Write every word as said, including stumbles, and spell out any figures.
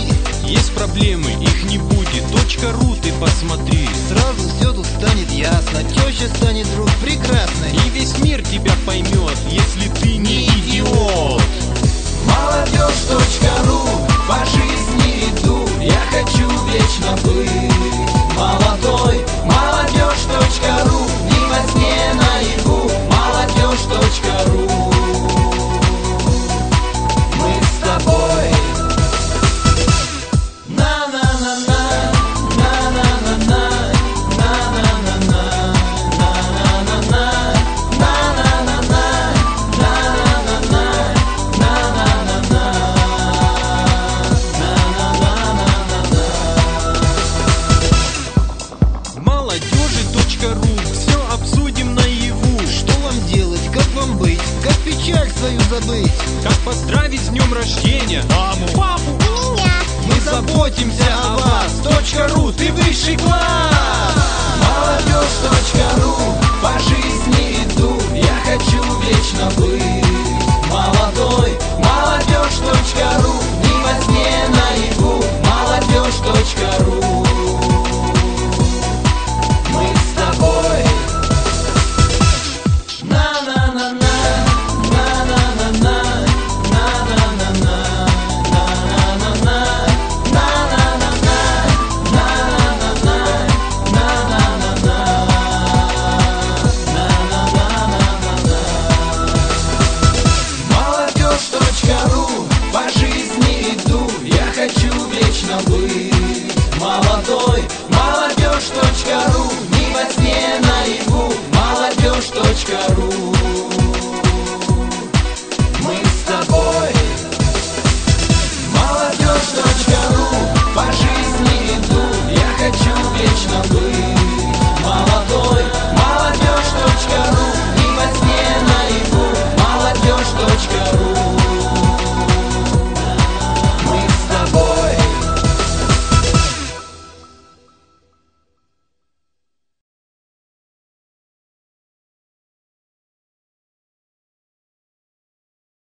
Есть проблемы, их не будет. Точка ру ты посмотри. Сразу все тут станет ясно. Теща станет вдруг прекрасной. И весь мир тебя поймет, если ты не идиот. Молодежь точка ру, по жизни иду. Я хочу вечно быть молодой. Молодежь точка ру, не во сне наяву. Молодежь точка ру, мы с тобой. Все обсудим наяву. Что вам делать, как вам быть, как печаль свою забыть, как поздравить с днем рождения маму, папу и меня. Мы заботимся о вас. Точка ру, ты высший класс. Молодежь точка ру, по жизни иду. Я хочу вечно быть